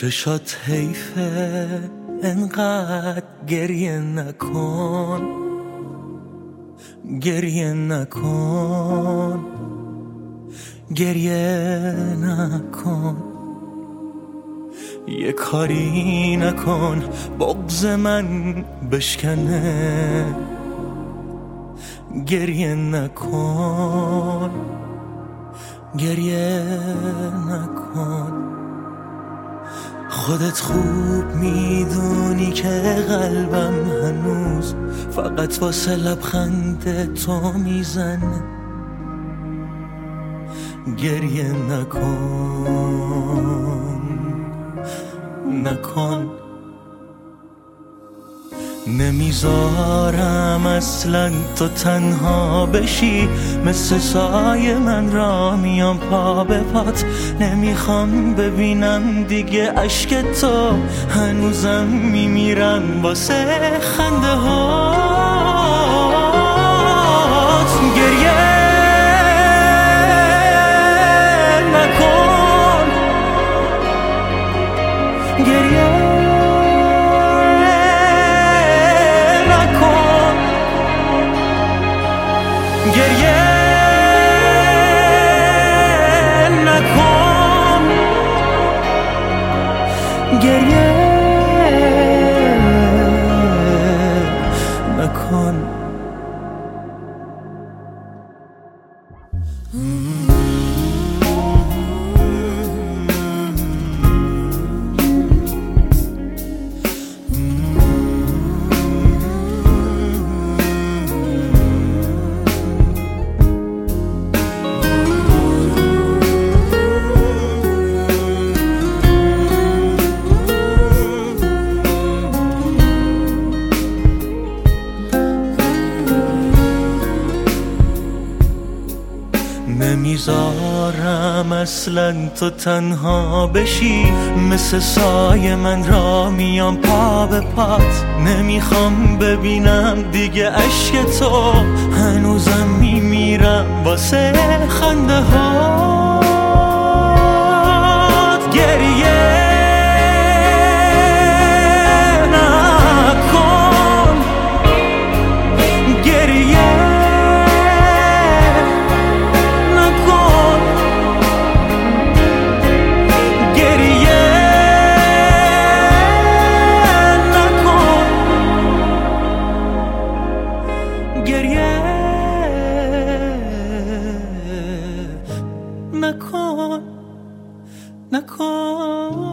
چشات حیفه انقدر گریه نکن، گریه نکن، گریه نکن. یه کاری نکن بغض من بشکنه، گریه نکن، گریه نکن. خودت خوب میدونی که قلبم هنوز فقط واسه لبخند تو میزنه، گریه نکن، نکن. نمیذارم اصلا تو تنها بشی، مثل سایه من را میام پا به پات. نمیخوام ببینم دیگه اشک تو، هنوزم میمیرم واسه خنده هات. گریه نکن، گریه گریه نکن، گریه نکن. نمیذارم اصلا تو تنها بشی، مثل سایه من را میام پا به پات. نمیخوام ببینم دیگه اشک تو، هنوزم میمیرم واسه خنده هات. گریه نکن، گریه گریه نکن، نکن.